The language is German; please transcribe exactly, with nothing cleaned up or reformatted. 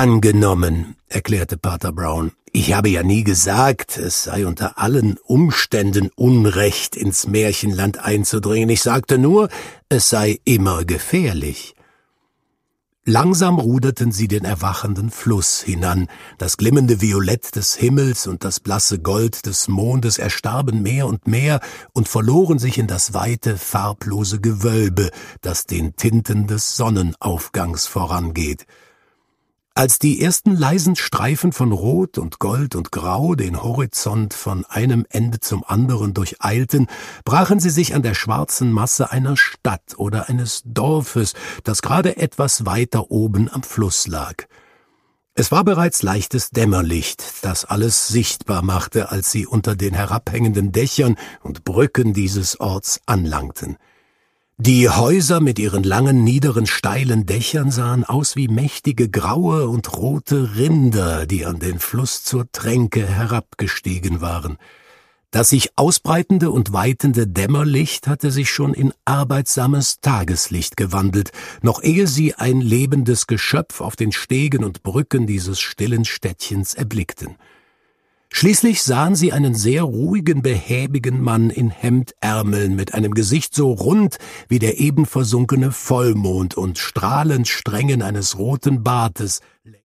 Angenommen, erklärte Pater Brown. Ich habe ja nie gesagt, es sei unter allen Umständen Unrecht, ins Märchenland einzudringen. Ich sagte nur, es sei immer gefährlich. Langsam ruderten sie den erwachenden Fluss hinan. Das glimmende Violett des Himmels und das blasse Gold des Mondes erstarben mehr und mehr und verloren sich in das weite, farblose Gewölbe, das den Tinten des Sonnenaufgangs vorangeht. Als die ersten leisen Streifen von Rot und Gold und Grau den Horizont von einem Ende zum anderen durcheilten, brachen sie sich an der schwarzen Masse einer Stadt oder eines Dorfes, das gerade etwas weiter oben am Fluss lag. Es war bereits leichtes Dämmerlicht, das alles sichtbar machte, als sie unter den herabhängenden Dächern und Brücken dieses Orts anlangten. Die Häuser mit ihren langen, niederen, steilen Dächern sahen aus wie mächtige graue und rote Rinder, die an den Fluss zur Tränke herabgestiegen waren. Das sich ausbreitende und weitende Dämmerlicht hatte sich schon in arbeitsames Tageslicht gewandelt, noch ehe sie ein lebendes Geschöpf auf den Stegen und Brücken dieses stillen Städtchens erblickten. Schließlich sahen sie einen sehr ruhigen, behäbigen Mann in Hemdärmeln mit einem Gesicht so rund wie der eben versunkene Vollmond und strahlend Strängen eines roten Bartes,